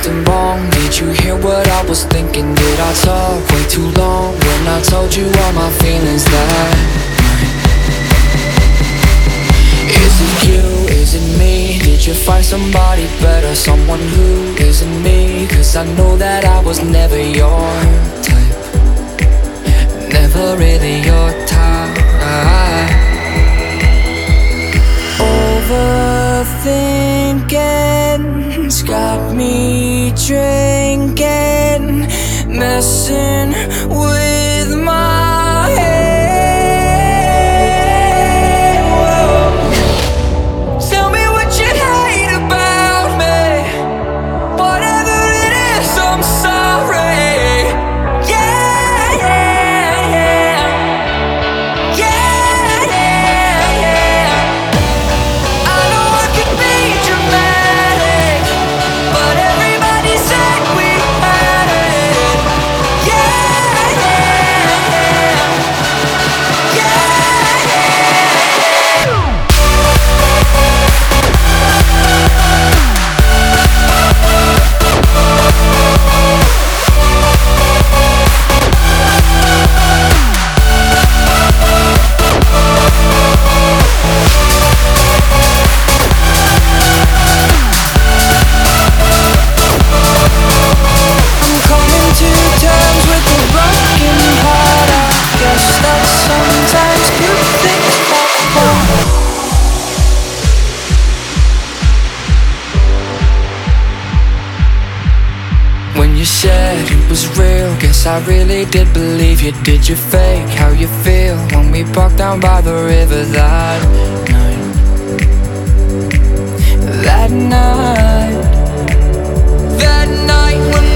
something wrong? Did you hear what I was thinking? Did I talk way too long when I told you all my feelings that night? Is it you? Is it me? Did you find somebody better? Someone who isn't me? 'Cause I know that I was never your type, never really your type. Overthinking's got me drinking, messing with my head. Whoa. Tell me what you hate about me. Whatever it is, I'm sorry. Yeah, yeah, yeah. Yeah, yeah, yeah. I know I could be dramatic, but everybody said we had it. Yeah, yeah, yeah. Yeah, I'm coming to terms with the broken heart. I guess that sometimes good things happen. When you said it was real, guess I really did believe you. Did you fake how you feel when we walked down by the river that night? That night when